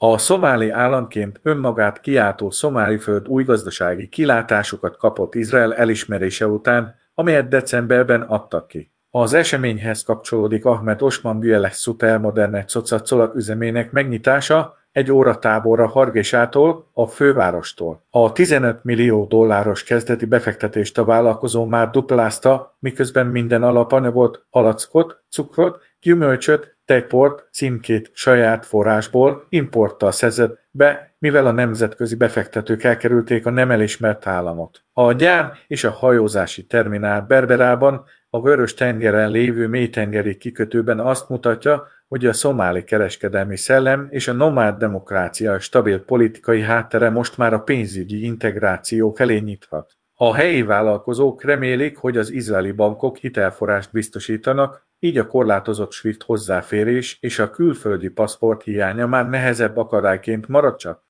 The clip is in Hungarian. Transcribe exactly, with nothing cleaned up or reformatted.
A szomáli államként önmagát kiáltó szomáli föld új gazdasági kilátásokat kapott Izrael elismerése után, amelyet decemberben adtak ki. Az eseményhez kapcsolódik Ahmed Osman Bielek Suter Moderne Coca-Cola üzemének megnyitása egy óratáborra Hargeisától, a fővárostól. A tizenöt millió dolláros kezdeti befektetést a vállalkozó már duplázta, miközben minden alapanyagot, palackot, cukrot, gyümölcsöt, tejport, címkét saját forrásból, importtal szerzett be, mivel a nemzetközi befektetők elkerülték a nem elismert államot. A gyár és a hajózási terminál Berberában, a Vörös-tengeren lévő mélytengeri kikötőben azt mutatja, hogy a szomáli kereskedelmi szellem és a nomád demokrácia stabil politikai háttere most már a pénzügyi integráció felé nyithat. A helyi vállalkozók remélik, hogy az izraeli bankok hitelforrást biztosítanak, így a korlátozott SWIFT hozzáférés és a külföldi paszport hiánya már nehezebb akadályként marad csak.